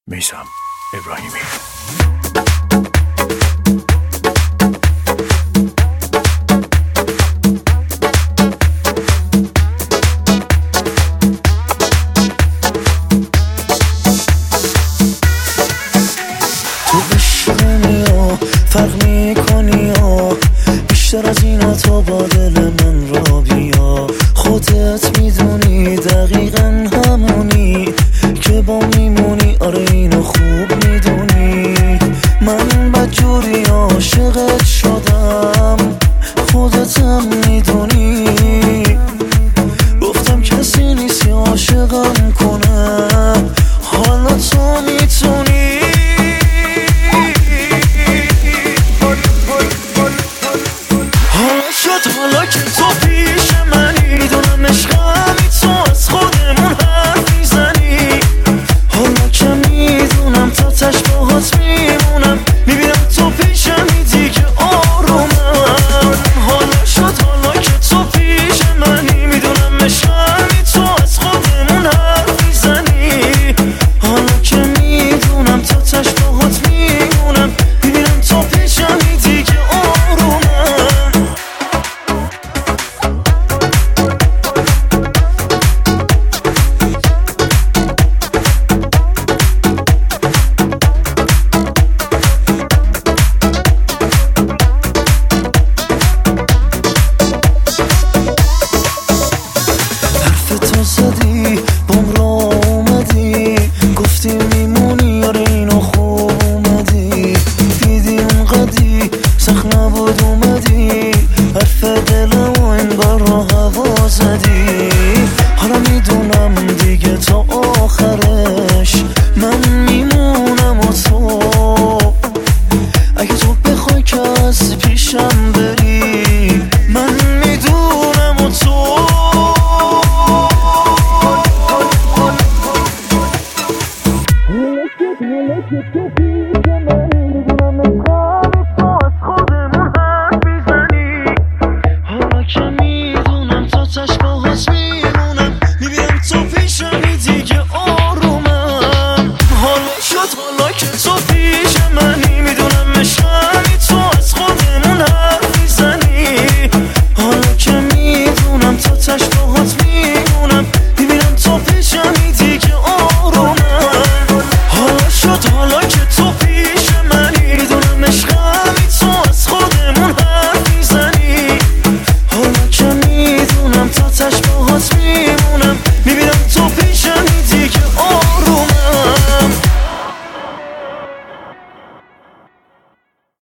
میثم ابراهیمی. تو عشق میا فرق میکنی بیشتر از اینا تا با دل من را بیا. خودت میدونی دقیقا همونی که با میمونی، آره اینو خوب میدونی. من بدجوری عاشقت شدم، خودتم میدونی. گفتم کسی نیستی عاشقم کنه، حالا تو میتونی. حالا که تو پیش منی، میدونم عشقمی، تو از خودمون حرف میزنی. حالا که میدونم تا تش باهات میمونم، میبینم تو پیشمی دیگه آرومم. حالا که تو پیش منی، میدونم عشقمی، تو از خودمون حرف میزنی. حالا که میدونم تا تش باهات میمونم، میبینم تو پیشمی دیگه آرومم. تو زدی بام را اومدی، گفتی میمونی، آره اینو خوب اومدی. دیدی اونقدی سخت نبود اومدی، حرف دلم و این بار رو هوا زدی. حالا میدونم دیگه تا آخرش من میمونم و تو. اگه تو بخوای که از پیشم بری، من میدونم و تو. حالا که تو پیش منی،